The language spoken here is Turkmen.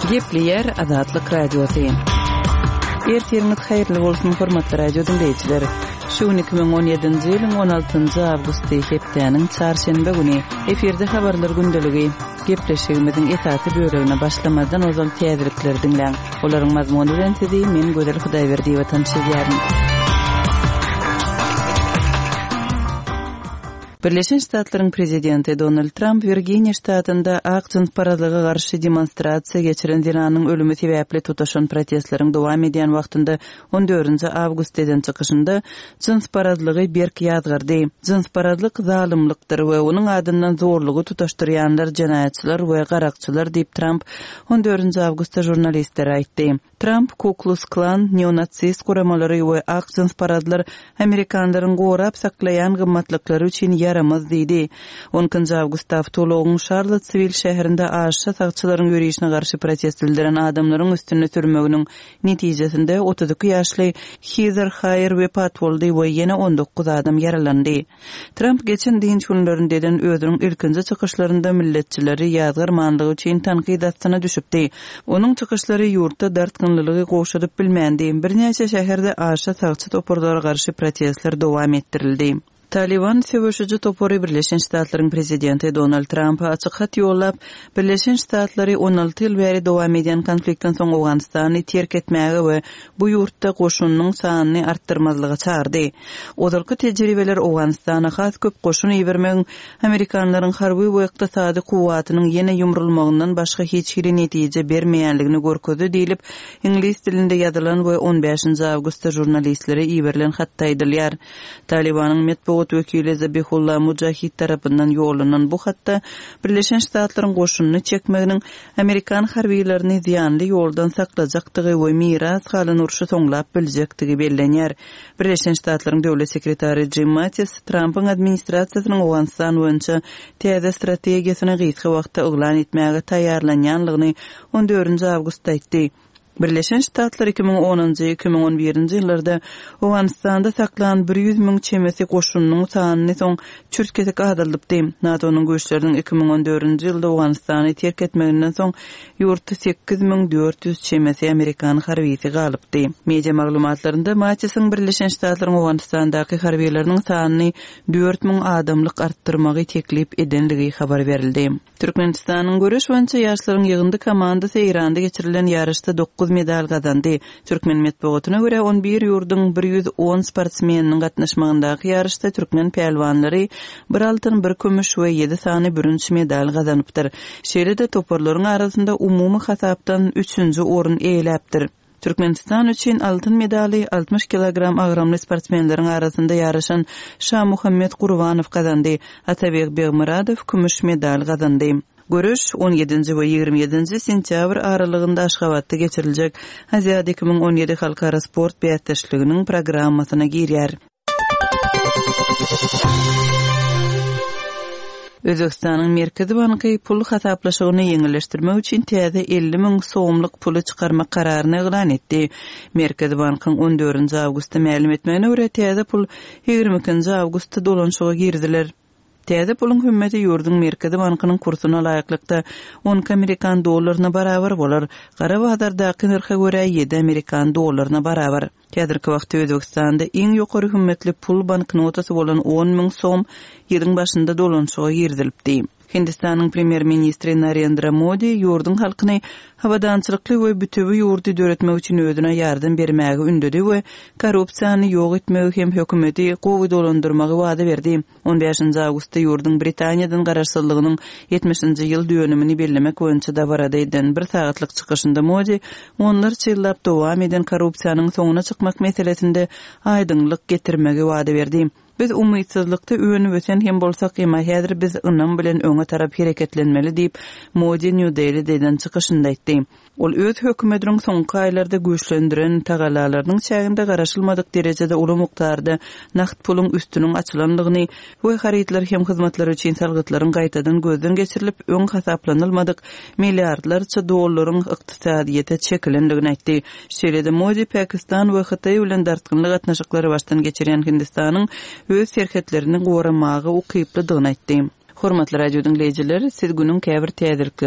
Gepli Azatlyk radiosu. Ertiriniz hayrly bolsun hormatly radio dinleyijiler. Şu 2017-nji ýylyň 16-njy awgusty hepdeniň çarşembe güni efirde habarlar gündeligi gepleşigimiziň esasy bölümine başlamadan ozal täzirikler dinleň. Olaryň mazmuny bilen sizi men Gözel Hudaýberdi we tanışýaryn. Birleşen Ştatlaryň prezidenti Donald Trump Virginia ştatynda akçyn paralyga garşy demonstrasiýa geçiren ziranyň ölümi sebäpli tutuşan protestleriň dowam edýän wagtynda 14-nji awgustdan çykyşynda jins paralygy berk ýazgyrdy. Jins paralyk zalymlykdyr we onuň adyndan zorlugy tutaşdyrýanlar jenaýatçylar we garakçylar diýip Trump 14-nji awgustda jurnalistlere aýtdy. Trump Ku Klux Klan neonatsis guramalary we akçyn paralylar Amerikanlaryň gorap saklaýan gymmatlyklary üçin yaramaz diýdi. 10-njy awgustda Avtologyň Charlotte sivil şäherinde aşşa sagçylaryň ýürüýüşine garşy protest bildiren adamlaryň üstüne sürmeginiň netijesinde 32 ýaşly Heather Heyer wepat boldy we ýene 19 adam yaralandy. Trump geçen dinç günlerindeden özüniň ilkinji çykyşlarynda milletçileri ýazgyrmanlygy üçin tanqydatsyna düşüpdi. Onuň çykyşlary ýurtda dartgynlylygy goşudyp bilmändi. Birnäçe şäherde aşşa sagçy topurlara garşy protestler dowam etdirildi. Taliban söwüşüji topory Birleşen Ştatlaryň prezidenti Donald Trump açyk hat ýollap, Birleşen Ştatlary 16 ýyl bäri dowam edýän konfliktden soň Awganystany terk etmäge we bu ýurtda goşunyň sanyny artdyrmazlyga çağırdy. Ozalky tejribeler Awganystana has köp goşun ýebermegiň Amerikanlaryň harby we ykdysady kuwatynyň ýene ýumrulmagyndan başga hiç bir netije bermeýänligini görkezdi diýilip, ingliz dilinde ýazylan we 15-nji awgustda jurnalistlere ýeberilen hatda aýdylýar. Talibanyň metbuat wekili Zabihullah Mujahid tarapyndan ýolanan bu hatda Birleşen Ştatlaryň goşunyny çekmeginiň Amerikan harbiýlerini ziýanly ýoldan saklajakdygy we miras halyny urşy soňlap biljekdigi bellenýär. Birleşen Ştatlaryň döwlet sekretary Jim Mattis Trump'yň administrasiýasynyň Awganystan boýunça täze strategiýasyny gysga wagtda oglan etmäge taýýarlanýanlygyny 14-nji awgustda aýtdy. Birleşen Ştatlar 2010-2011-nji ýyllarda Awganystanda saklanan 100.000 çemesi goşunynyň sanyny soň çürtkezek adaldypdy. NATO'nun güýçleriniň 2014-nji ýylda Awganystany terk etmeginden soň ýurtda 8.400 çemesi Amerikan harbisi galypdy. Media maglumatlarynda Mattis'in Birleşen Ştatlaryň Awganystandaky harbiýleriniň sanyny 4.000 adamlyk artdyrmagy teklip edenligi habar berildi. Türkmenistanyň görüş boýunça ýaşlaryň ýygyndy komandasy Iranda geçirilen ýarışda 9 medal gazandy. Türkmen metbuatyna görä 11 ýurdyň 110 sportsmeniniň gatnaşmagyndaky ýarışda türkmen pehlwanlary 1 altyn, 1 kömüş we 7 sany bürünç medal gazanypdyr. Şeýle-de toparlaryň arasynda umumy hasapdan 3-nji orun eýläpdir. Türkmenistan üçin altın medali 60 kilogram agramly sportsmenleriň arasynda ýaraşan Şah Muhammed Gurbanow gazandy. Atabek Begmuradow kümüş medal gazandy. Görüş 17-nji we 27-nji sentýabr aralygynda Aşgabatda geçiriljek Aziýa 2017 halkara sport beýatdaşlyginiň programmasyna girýär. Özbekistanyň Merkezi Banky pul hasaplaşygyny ýeňilleşdirmek üçin täze 50.000 soňluk puly çykarmak kararyny eglan etdi. Merkezi Bankyň 14-nji awgustda ma'lum etmegine görä täze pul 22-nji awgustda dolanşyga girdiler. Täze pulun hümeti ýurdun Merkezi Bankynyň kursyna laýyklykda 10 Amerikan dollaryna barabar bolar. Gara bazardaky narha görä 7 Amerikan dollaryna barabar. Häzirki wagtda Özbekistanda iň ýokary hümmetli pul banknotasy bolan 10.000 soň ýylyň başynda dolanşyga girdilipdi. Hindistanyň premier ministri Narendra Modi ýurdun halkyny hawadançylykly we bütöwi ýurdy döretmek üçin özüne ýardym bermäge ündedi we korrupsiýany ýok etmegi hem hökümeti gowy dolandyrmagy wada berdi. 15-nji awgustda ýurdun Britaniýadan garaşsyzlygynyň 70-nji ýyl dönümini bellemek boýunça da barada eden bir sagatlyk çykyşynda Modi onlarça ýyllap dowam eden korrupsiýanyň soňuna çykmak meselesinde aýdynlyk getirmegi wada berdi. Biz umytsızlykda öňünü ösen hem bolsak ema häzir biz ynam bilen öňe tarap hereketlenmeli diýip Modi New Delhi'den çykyşynda aýtdy. Ol öz hökümetiniň soňky aýlarda güýçlendiren tagalalarynyň çäginde garaşylmadyk derejede uly mukdarda nakt pulun üstüniň açylanlygyny we haritler hem hyzmatlar üçin salgytlaryň gaýtadan gözden geçirilip öň hasaplanylmadyk milliardlarça dollaryň ykdysadyýete çekilendigini aýtdy. Şeýle-de Modi Pakistan we Hytaý bilen dartgynlyk gatnaşyklary başdan geçirýän Hindistanyň öz serhetlerini goramagy ukyplydygyny aýtdy. Hormatly radio dinleyijiler, siz günüň käbir täzirikleri